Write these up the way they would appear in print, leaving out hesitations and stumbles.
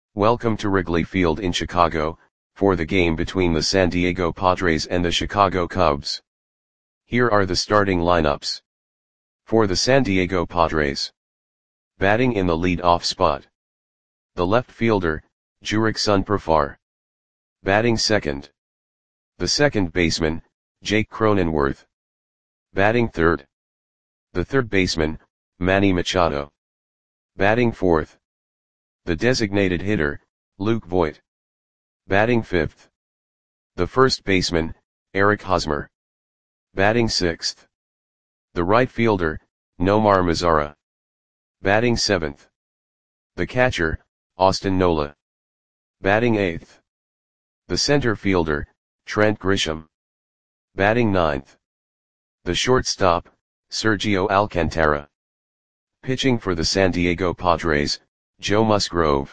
Welcome to Wrigley Field in Chicago, for the game between the San Diego Padres and the Chicago Cubs. Here are the starting lineups. For the San Diego Padres. Batting in the lead-off spot. The left fielder, Jurickson Profar. Batting second. The second baseman, Jake Cronenworth. Batting third. The third baseman, Manny Machado. Batting fourth. The designated hitter, Luke Voit. Batting fifth. The first baseman, Eric Hosmer. Batting sixth. The right fielder, Nomar Mazara. Batting seventh. The catcher, Austin Nola. Batting eighth. The center fielder, Trent Grisham. Batting ninth. The shortstop, Sergio Alcantara. Pitching for the San Diego Padres, Joe Musgrove.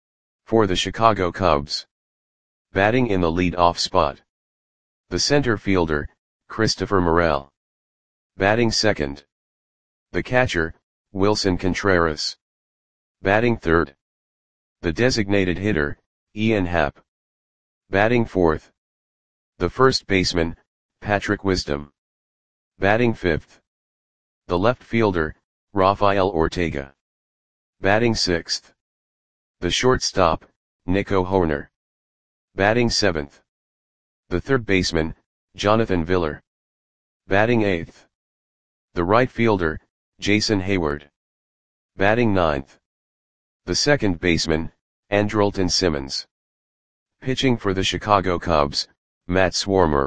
For the Chicago Cubs. Batting in the lead-off spot. The center fielder, Christopher Morel. Batting second. The catcher, Wilson Contreras. Batting third. The designated hitter, Ian Happ. Batting fourth. The first baseman, Patrick Wisdom. Batting fifth. The left fielder, Rafael Ortega. Batting sixth. The shortstop, Nico Hoerner. Batting seventh. The third baseman, Jonathan Villar. Batting eighth. The right fielder, Jason Hayward. Batting ninth. The second baseman, Andrelton Simmons. Pitching for the Chicago Cubs, Matt Swarmer.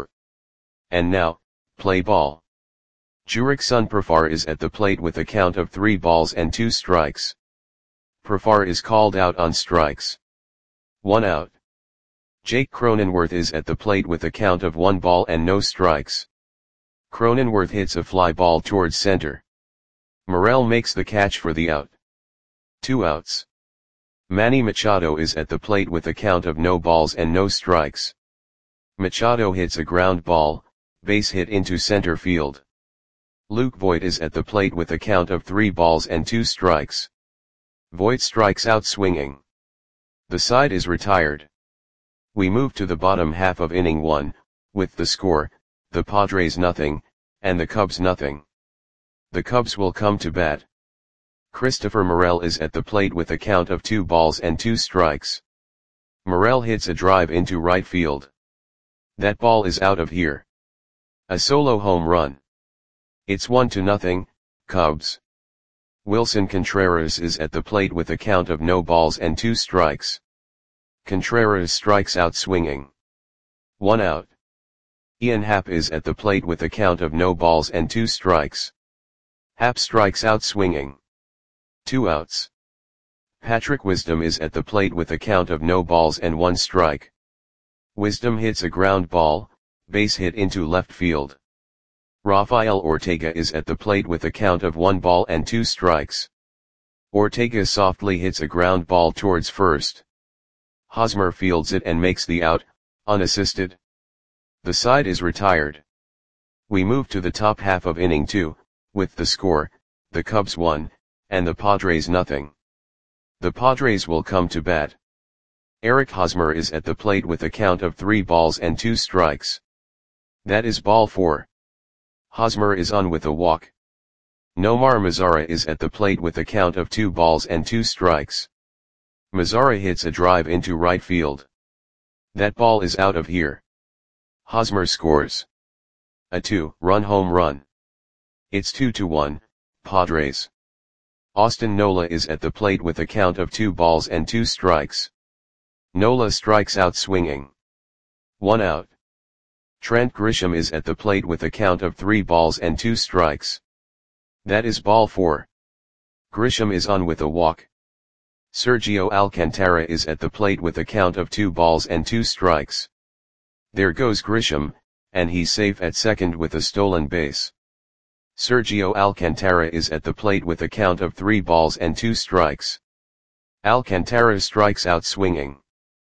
And now, play ball. Jurickson Profar is at the plate with a count of 3 balls and 2 strikes. Profar is called out on strikes. 1 out. Jake Cronenworth is at the plate with a count of 1 ball and no strikes. Cronenworth hits a fly ball towards center. Morel makes the catch for the out. 2 outs. Manny Machado is at the plate with a count of no balls and no strikes. Machado hits a ground ball, base hit into center field. Luke Voit is at the plate with a count of 3 balls and 2 strikes. Voit strikes out swinging. The side is retired. We move to the bottom half of inning 1, with the score, the Padres nothing, and the Cubs nothing. The Cubs will come to bat. Christopher Morel is at the plate with a count of 2 balls and 2 strikes. Morel hits a drive into right field. That ball is out of here. A solo home run. It's 1-0, Cubs. Wilson Contreras is at the plate with a count of no balls and 2 strikes. Contreras strikes out swinging. 1 out. Ian Happ is at the plate with a count of no balls and 2 strikes. Happ strikes out swinging. 2 outs. Patrick Wisdom is at the plate with a count of no balls and 1 strike. Wisdom hits a ground ball, base hit into left field. Rafael Ortega is at the plate with a count of 1 ball and 2 strikes. Ortega softly hits a ground ball towards first. Hosmer fields it and makes the out, unassisted. The side is retired. We move to the top half of inning 2, with the score, the Cubs 1, and the Padres nothing. The Padres will come to bat. Eric Hosmer is at the plate with a count of 3 balls and 2 strikes. That is ball 4. Hosmer is on with a walk. Nomar Mazara is at the plate with a count of 2 balls and 2 strikes. Mazara hits a drive into right field. That ball is out of here. Hosmer scores a 2-run home run. It's 2-1, Padres. Austin Nola is at the plate with a count of 2 balls and 2 strikes. Nola strikes out swinging. 1 out. Trent Grisham is at the plate with a count of 3 balls and 2 strikes. That is ball 4. Grisham is on with a walk. Sergio Alcantara is at the plate with a count of 2 balls and 2 strikes. There goes Grisham, and he's safe at second with a stolen base. Sergio Alcantara is at the plate with a count of 3 balls and 2 strikes. Alcantara strikes out swinging.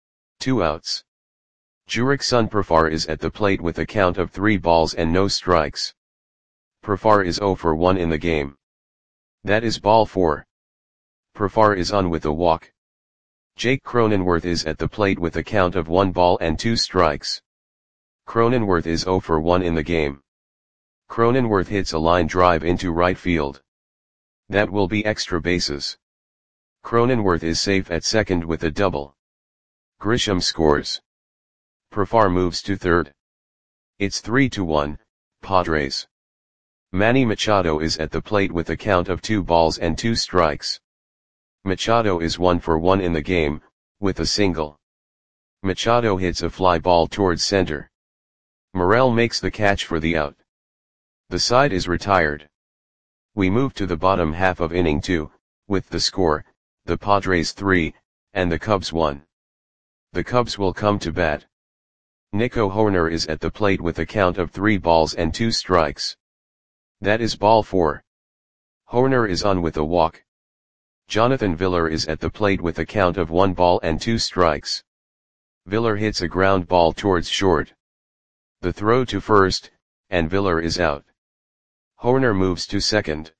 2 outs. Jurickson Profar is at the plate with a count of 3 balls and no strikes. Profar is 0 for 1 in the game. That is ball 4. Profar is on with a walk. Jake Cronenworth is at the plate with a count of 1 ball and 2 strikes. Cronenworth is 0 for 1 in the game. Cronenworth hits a line drive into right field. That will be extra bases. Cronenworth is safe at second with a double. Grisham scores. Profar moves to third. It's 3-1, Padres. Manny Machado is at the plate with a count of 2 balls and 2 strikes. Machado is 1 for 1 in the game, with a single. Machado hits a fly ball towards center. Morel makes the catch for the out. The side is retired. We move to the bottom half of inning 2, with the score, the Padres 3, and the Cubs 1. The Cubs will come to bat. Nico Hoerner is at the plate with a count of 3 balls and 2 strikes. That is ball 4. Hoerner is on with a walk. Jonathan Villar is at the plate with a count of 1 ball and 2 strikes. Villar hits a ground ball towards short. The throw to first, and Villar is out. Hoerner moves to second.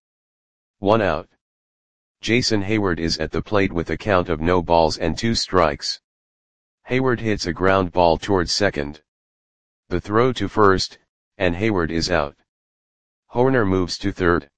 1 out. Jason Heyward is at the plate with a count of no balls and 2 strikes. Heyward hits a ground ball towards second. The throw to first, and Heyward is out. Hoerner moves to third.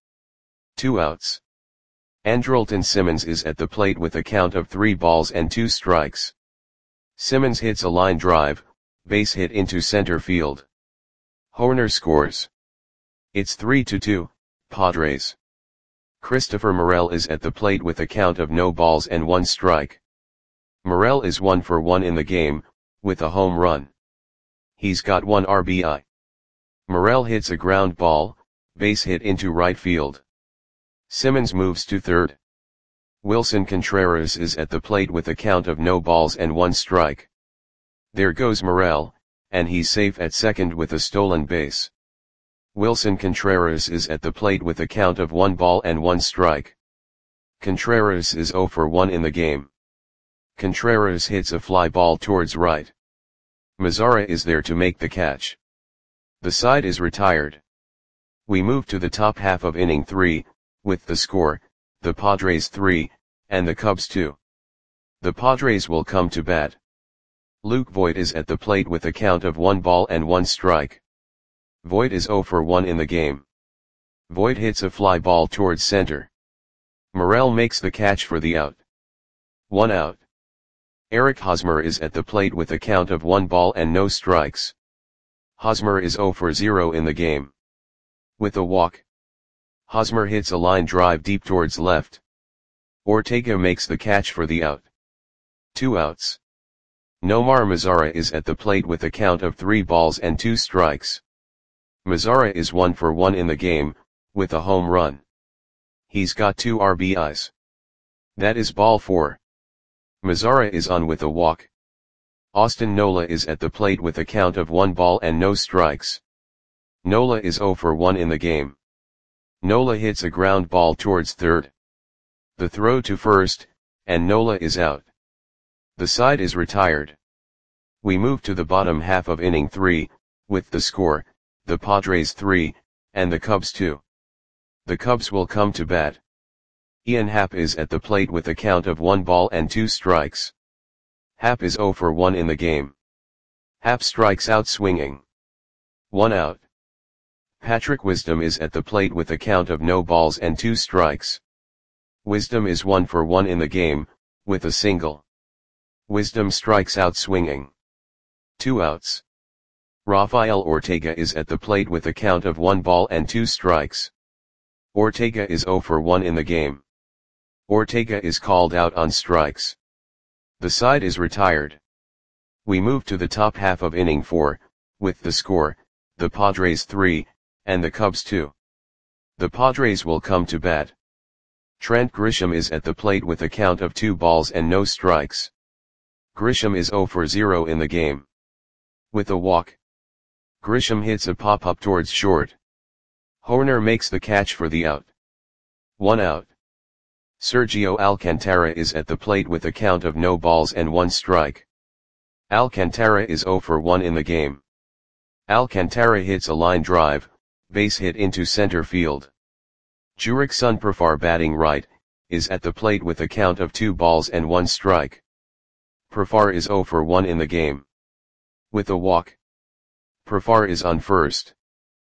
2 outs. Andrelton Simmons is at the plate with a count of 3 balls and 2 strikes. Simmons hits a line drive, base hit into center field. Hoerner scores. It's 3-2, Padres. Christopher Morel is at the plate with a count of no balls and 1 strike. Morel is 1 for 1 in the game, with a home run. He's got 1 RBI. Morel hits a ground ball, base hit into right field. Simmons moves to third. Wilson Contreras is at the plate with a count of no balls and 1 strike. There goes Morel, and he's safe at second with a stolen base. Wilson Contreras is at the plate with a count of 1 ball and 1 strike. Contreras is 0 for 1 in the game. Contreras hits a fly ball towards right. Mazara is there to make the catch. The side is retired. We move to the top half of inning 3, with the score, the Padres 3, and the Cubs 2. The Padres will come to bat. Luke Voit is at the plate with a count of 1 ball and 1 strike. Voit is 0 for 1 in the game. Voit hits a fly ball towards center. Morel makes the catch for the out. 1 out. Eric Hosmer is at the plate with a count of 1 ball and no strikes. Hosmer is 0 for 0 in the game. With a walk. Hosmer hits a line drive deep towards left. Ortega makes the catch for the out. 2 outs. Nomar Mazara is at the plate with a count of 3 balls and 2 strikes. Mazara is 1 for 1 in the game, with a home run. He's got 2 RBIs. That is ball 4. Mazara is on with a walk. Austin Nola is at the plate with a count of 1 ball and no strikes. Nola is 0 for 1 in the game. Nola hits a ground ball towards third. The throw to first, and Nola is out. The side is retired. We move to the bottom half of inning 3, with the score, the Padres 3, and the Cubs 2. The Cubs will come to bat. Ian Happ is at the plate with a count of 1 ball and 2 strikes. Happ is 0 for 1 in the game. Happ strikes out swinging. 1 out. Patrick Wisdom is at the plate with a count of no balls and 2 strikes. Wisdom is 1 for 1 in the game, with a single. Wisdom strikes out swinging. 2 outs. Rafael Ortega is at the plate with a count of 1 ball and 2 strikes. Ortega is 0 for 1 in the game. Ortega is called out on strikes. The side is retired. We move to the top half of inning 4, with the score, the Padres 3, and the Cubs 2. The Padres will come to bat. Trent Grisham is at the plate with a count of 2 balls and no strikes. Grisham is 0 for 0 in the game. With a walk. Grisham hits a pop-up towards short. Hoerner makes the catch for the out. 1 out. Sergio Alcantara is at the plate with a count of no balls and 1 strike. Alcantara is 0 for 1 in the game. Alcantara hits a line drive, base hit into center field. Jurickson Profar batting right, is at the plate with a count of 2 balls and 1 strike. Profar is 0 for 1 in the game. With a walk. Profar is on first.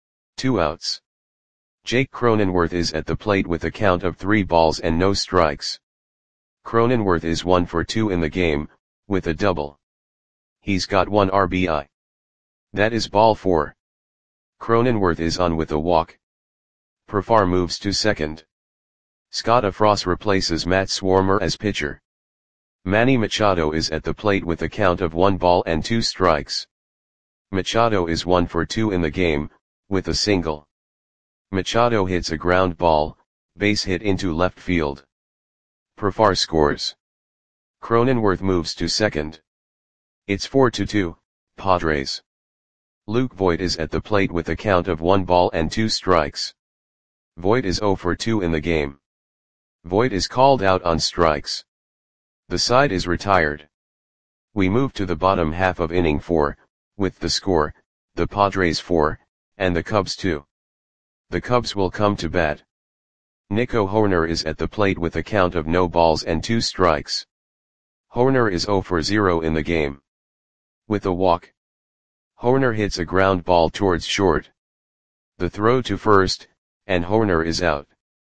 2 outs. Jake Cronenworth is at the plate with a count of 3 balls and no strikes. Cronenworth is 1 for 2 in the game, with a double. He's got 1 RBI. That is ball 4. Cronenworth is on with a walk. Profar moves to second. Scott Afros replaces Matt Swarmer as pitcher. Manny Machado is at the plate with a count of 1 ball and 2 strikes. Machado is 1 for 2 in the game, with a single. Machado hits a ground ball, base hit into left field. Profar scores. Cronenworth moves to second. It's 4-2, Padres. Luke Voit is at the plate with a count of 1 ball and 2 strikes. Voit is 0 for 2 in the game. Voit is called out on strikes. The side is retired. We move to the bottom half of inning 4, with the score, the Padres 4, and the Cubs 2. The Cubs will come to bat. Nico Hoerner is at the plate with a count of no balls and 2 strikes. Hoerner is 0 for 0 in the game. With a walk. Hoerner hits a ground ball towards short. The throw to first, and Hoerner is out.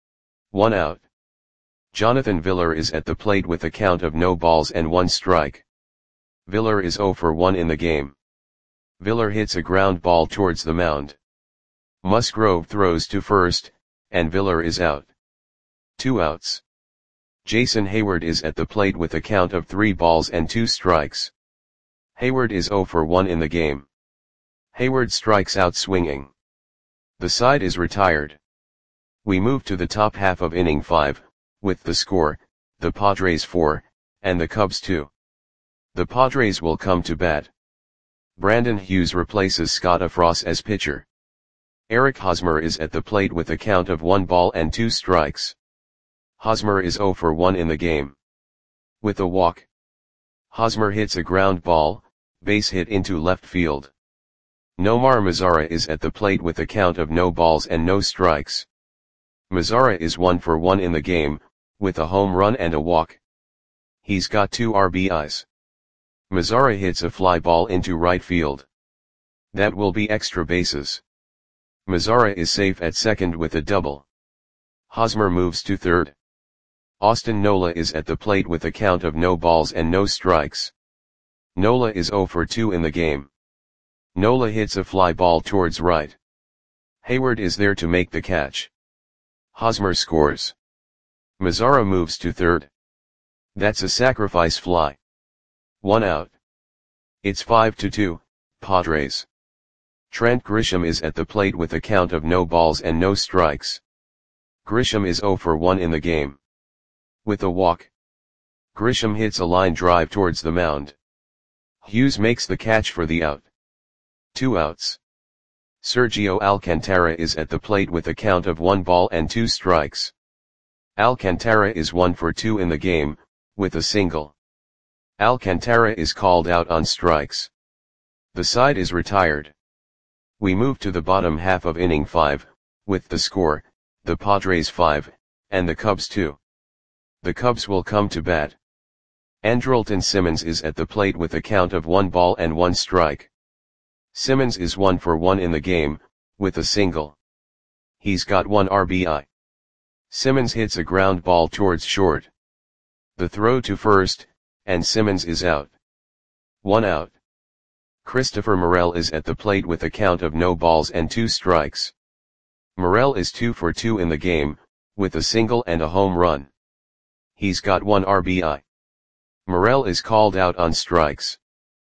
1 out. Jonathan Villar is at the plate with a count of no balls and 1 strike. Villar is 0 for 1 in the game. Villar hits a ground ball towards the mound. Musgrove throws to first, and Villar is out. 2 outs. Jason Hayward is at the plate with a count of 3 balls and 2 strikes. Hayward is 0 for 1 in the game. Hayward strikes out swinging. The side is retired. We move to the top half of inning 5, with the score, the Padres 4, and the Cubs 2. The Padres will come to bat. Brandon Hughes replaces Scott Afros as pitcher. Eric Hosmer is at the plate with a count of 1 ball and 2 strikes. Hosmer is 0 for 1 in the game. With a walk. Hosmer hits a ground ball, base hit into left field. Nomar Mazara is at the plate with a count of no balls and no strikes. Mazara is 1 for 1 in the game, with a home run and a walk. He's got 2 RBIs. Mazara hits a fly ball into right field. That will be extra bases. Mazara is safe at second with a double. Hosmer moves to third. Austin Nola is at the plate with a count of no balls and no strikes. Nola is 0 for 2 in the game. Nola hits a fly ball towards right. Hayward is there to make the catch. Hosmer scores. Mazara moves to third. That's a sacrifice fly. 1 out. It's 5-2, Padres. Trent Grisham is at the plate with a count of no balls and no strikes. Grisham is 0 for 1 in the game. With a walk. Grisham hits a line drive towards the mound. Hughes makes the catch for the out. 2 outs. Sergio Alcantara is at the plate with a count of 1 ball and 2 strikes. Alcantara is 1 for 2 in the game, with a single. Alcantara is called out on strikes. The side is retired. We move to the bottom half of inning 5, with the score, the Padres 5, and the Cubs 2. The Cubs will come to bat. Andrelton Simmons is at the plate with a count of 1 ball and 1 strike. Simmons is 1 for 1 in the game, with a single. He's got 1 RBI. Simmons hits a ground ball towards short. The throw to first, and Simmons is out. 1 out. Christopher Morel is at the plate with a count of no balls and 2 strikes. Morel is 2 for 2 in the game, with a single and a home run. He's got 1 RBI. Morel is called out on strikes.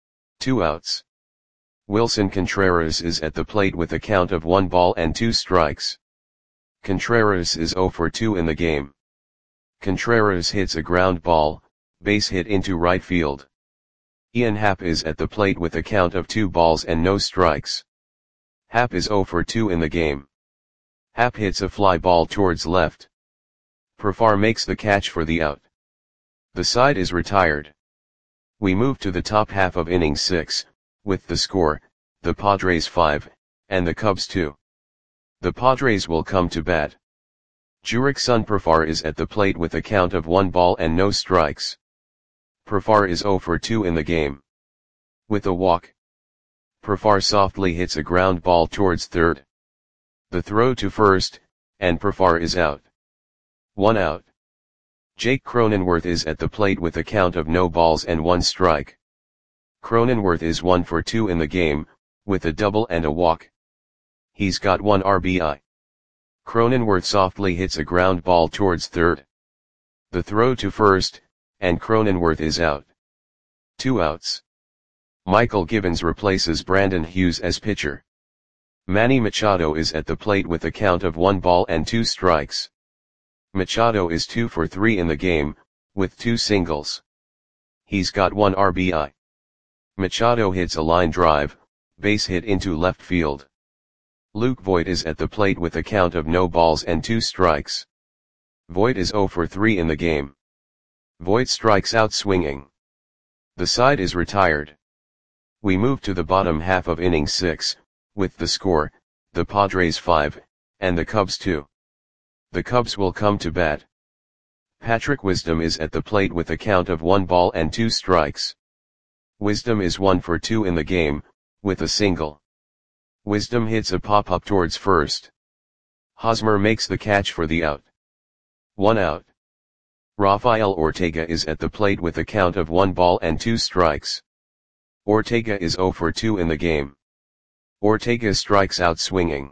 2 outs. Wilson Contreras is at the plate with a count of 1 ball and 2 strikes. Contreras is 0 for 2 in the game. Contreras hits a ground ball, base hit into right field. Ian Happ is at the plate with a count of 2 balls and no strikes. Happ is 0 for 2 in the game. Happ hits a fly ball towards left. Profar makes the catch for the out. The side is retired. We move to the top half of inning 6, with the score, the Padres 5, and the Cubs 2. The Padres will come to bat. Jurickson Profar is at the plate with a count of 1 ball and no strikes. Profar is 0 for 2 in the game. With a walk, Profar softly hits a ground ball towards third. The throw to first, and Profar is out. 1 out. Jake Cronenworth is at the plate with a count of no balls and 1 strike. Cronenworth is 1 for 2 in the game, with a double and a walk. He's got 1 RBI. Cronenworth softly hits a ground ball towards third. The throw to first, and Cronenworth is out. 2 outs. Michael Givens replaces Brandon Hughes as pitcher. Manny Machado is at the plate with a count of 1 ball and 2 strikes. Machado is 2 for 3 in the game, with 2 singles. He's got 1 RBI. Machado hits a line drive, base hit into left field. Luke Voit is at the plate with a count of no balls and 2 strikes. Voit is 0 for 3 in the game. Voit strikes out swinging. The side is retired. We move to the bottom half of inning 6, with the score, the Padres 5, and the Cubs 2. The Cubs will come to bat. Patrick Wisdom is at the plate with a count of 1 ball and 2 strikes. Wisdom is 1 for 2 in the game, with a single. Wisdom hits a pop-up towards first. Hosmer makes the catch for the out. 1 out. Rafael Ortega is at the plate with a count of 1 ball and 2 strikes. Ortega is 0 for 2 in the game. Ortega strikes out swinging.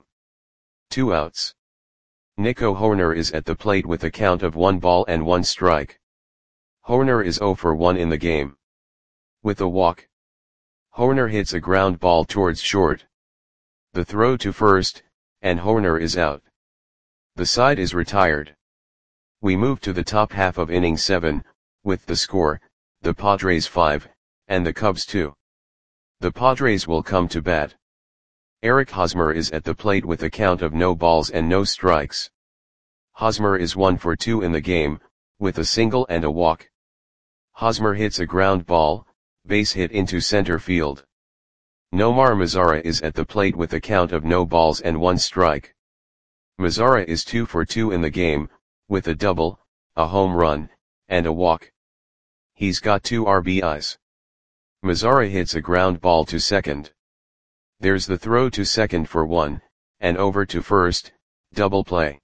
2 outs. Nico Hoerner is at the plate with a count of 1 ball and 1 strike. Hoerner is 0 for 1 in the game. With a walk, Hoerner hits a ground ball towards short. The throw to first, and Hoerner is out. The side is retired. We move to the top half of inning 7, with the score, the Padres 5, and the Cubs 2. The Padres will come to bat. Eric Hosmer is at the plate with a count of no balls and no strikes. Hosmer is 1 for 2 in the game, with a single and a walk. Hosmer hits a ground ball, base hit into center field. Nomar Mazara is at the plate with a count of no balls and 1 strike. Mazara is 2 for 2 in the game, with a double, a home run, and a walk. He's got 2 RBIs. Mazara hits a ground ball to second. There's the throw to second for 1, and over to first, double play.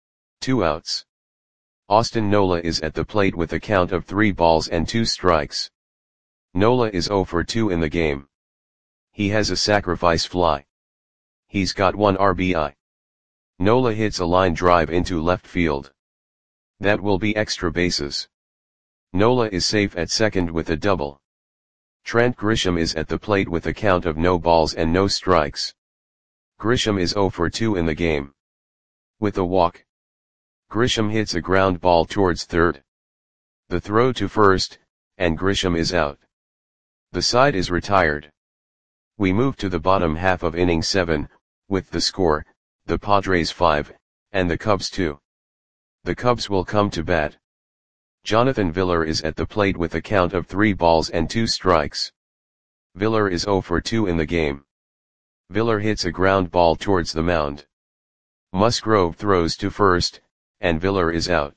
2 outs. Austin Nola is at the plate with a count of 3 balls and 2 strikes. Nola is 0 for 2 in the game. He has a sacrifice fly. He's got 1 RBI. Nola hits a line drive into left field. That will be extra bases. Nola is safe at second with a double. Trent Grisham is at the plate with a count of no balls and no strikes. Grisham is 0 for 2 in the game. With a walk, Grisham hits a ground ball towards third. The throw to first, and Grisham is out. The side is retired. We move to the bottom half of inning 7, with the score, the Padres 5, and the Cubs 2. The Cubs will come to bat. Jonathan Villar is at the plate with a count of 3 balls and 2 strikes. Villar is 0 for 2 in the game. Villar hits a ground ball towards the mound. Musgrove throws to first, and Villar is out.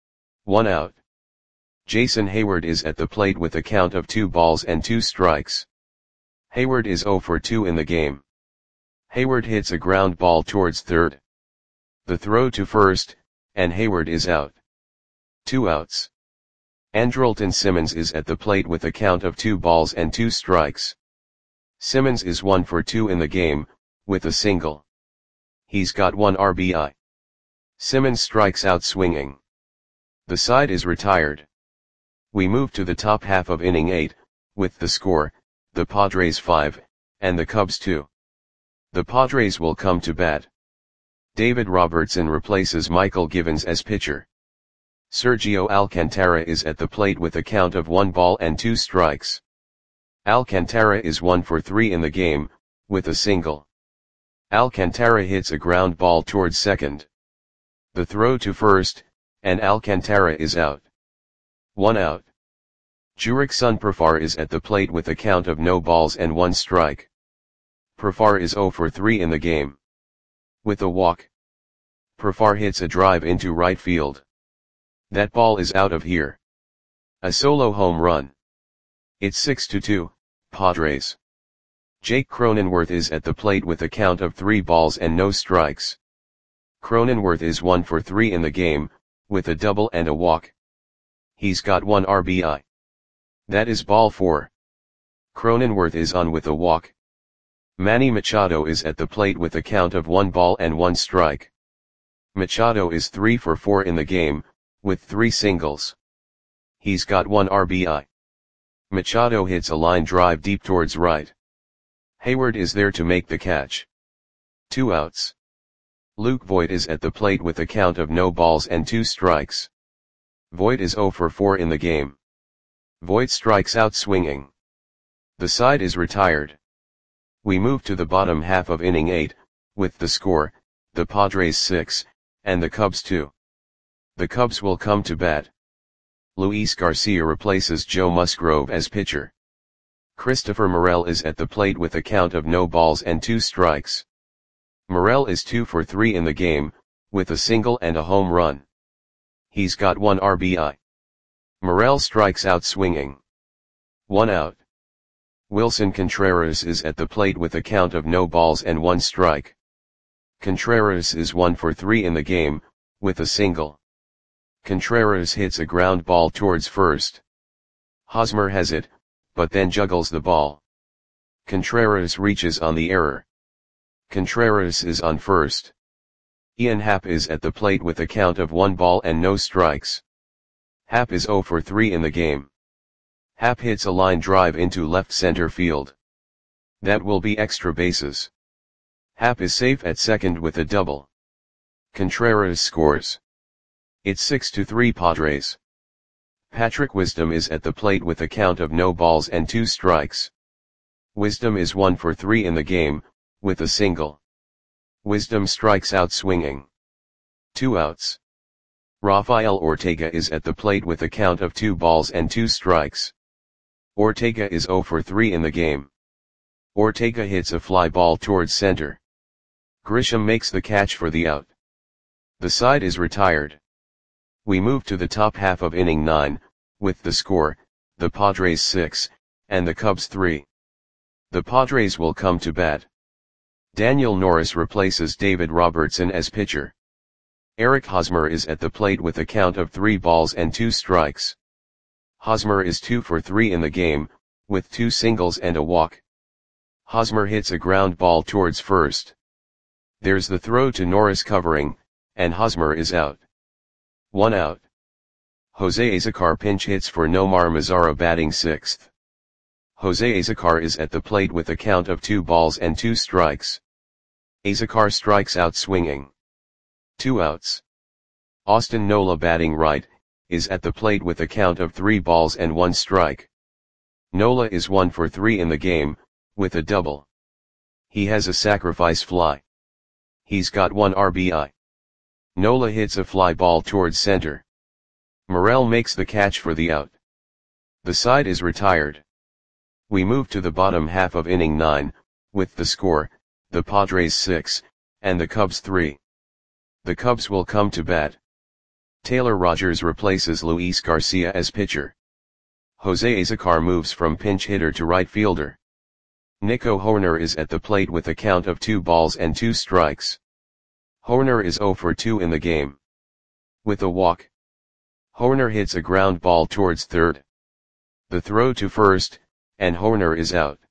1 out. Jason Hayward is at the plate with a count of 2 balls and 2 strikes. Hayward is 0 for 2 in the game. Hayward hits a ground ball towards third. The throw to first, and Hayward is out. 2 outs. Andrelton Simmons is at the plate with a count of 2 balls and 2 strikes. Simmons is 1 for 2 in the game, with a single. He's got 1 RBI. Simmons strikes out swinging. The side is retired. We move to the top half of inning 8, with the score, the Padres 5, and the Cubs 2. The Padres will come to bat. David Robertson replaces Michael Givens as pitcher. Sergio Alcantara is at the plate with a count of 1 ball and 2 strikes. Alcantara is 1 for 3 in the game, with a single. Alcantara hits a ground ball towards second. The throw to first, and Alcantara is out. 1 out. Jurickson Profar is at the plate with a count of no balls and 1 strike. Profar is 0 for 3 in the game. With a walk, Profar hits a drive into right field. That ball is out of here. A solo home run. It's 6-2, Padres. Jake Cronenworth is at the plate with a count of 3 balls and no strikes. Cronenworth is 1 for 3 in the game, with a double and a walk. He's got 1 RBI. That is ball 4. Cronenworth is on with a walk. Manny Machado is at the plate with a count of 1 ball and 1 strike. Machado is 3 for 4 in the game, with 3 singles. He's got 1 RBI. Machado hits a line drive deep towards right. Hayward is there to make the catch. 2 outs. Luke Voit is at the plate with a count of no balls and 2 strikes. Voit is 0 for 4 in the game. Voit strikes out swinging. The side is retired. We move to the bottom half of inning 8, with the score, the Padres 6, and the Cubs 2. The Cubs will come to bat. Luis Garcia replaces Joe Musgrove as pitcher. Christopher Morel is at the plate with a count of no balls and 2 strikes. Morel is 2 for 3 in the game, with a single and a home run. He's got 1 RBI. Morel strikes out swinging. 1 out. Wilson Contreras is at the plate with a count of no balls and 1 strike. Contreras is 1 for 3 in the game, with a single. Contreras hits a ground ball towards first. Hosmer has it, but then juggles the ball. Contreras reaches on the error. Contreras is on first. Ian Happ is at the plate with a count of 1 ball and no strikes. Happ is 0 for 3 in the game. Happ hits a line drive into left center field. That will be extra bases. Happ is safe at second with a double. Contreras scores. It's 6-3 Padres. Patrick Wisdom is at the plate with a count of no balls and 2 strikes. Wisdom is 1 for 3 in the game, with a single. Wisdom strikes out swinging. 2 outs. Rafael Ortega is at the plate with a count of 2 balls and 2 strikes. Ortega is 0 for 3 in the game. Ortega hits a fly ball towards center. Grisham makes the catch for the out. The side is retired. We move to the top half of inning 9, with the score, the Padres 6, and the Cubs 3. The Padres will come to bat. Daniel Norris replaces David Robertson as pitcher. Eric Hosmer is at the plate with a count of 3 balls and 2 strikes. Hosmer is 2 for 3 in the game, with 2 singles and a walk. Hosmer hits a ground ball towards first. There's the throw to Norris covering, and Hosmer is out. 1 out. Jose Azocar pinch hits for Nomar Mazara batting 6th. Jose Azocar is at the plate with a count of 2 balls and 2 strikes. Azocar strikes out swinging. 2 outs. Austin Nola batting right, is at the plate with a count of 3 balls and 1 strike. Nola is 1 for 3 in the game, with a double. He has a sacrifice fly. He's got 1 RBI. Nola hits a fly ball towards center. Morel makes the catch for the out. The side is retired. We move to the bottom half of inning 9, with the score, the Padres 6, and the Cubs 3. The Cubs will come to bat. Taylor Rogers replaces Luis Garcia as pitcher. Jose Azocar moves from pinch hitter to right fielder. Nico Hoerner is at the plate with a count of 2 balls and 2 strikes. Hoerner is 0 for 2 in the game. With a walk. Hoerner hits a ground ball towards third. The throw to first, and Hoerner is out.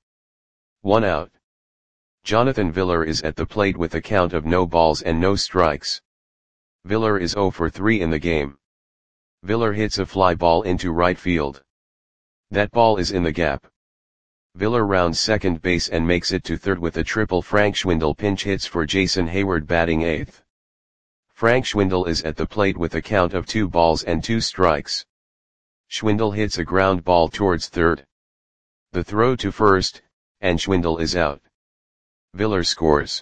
1 out. Jonathan Villar is at the plate with a count of no balls and no strikes. Villar is 0 for 3 in the game. Villar hits a fly ball into right field. That ball is in the gap. Villar rounds second base and makes it to third with a triple. Frank Schwindel pinch hits for Jason Hayward batting 8th. Frank Schwindel is at the plate with a count of 2 balls and 2 strikes. Schwindel hits a ground ball towards third. The throw to first, and Schwindel is out. Villar scores.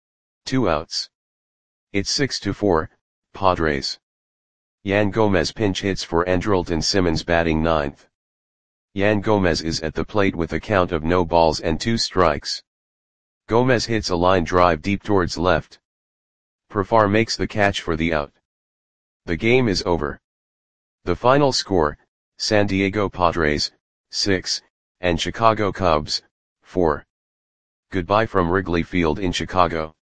2 outs. It's 6-4, Padres. Yan Gomez pinch hits for Andrelton Simmons batting 9th. Yan Gomez is at the plate with a count of no balls and 2 strikes. Gomez hits a line drive deep towards left. Profar makes the catch for the out. The game is over. The final score, San Diego Padres, 6, and Chicago Cubs, 4. Goodbye from Wrigley Field in Chicago.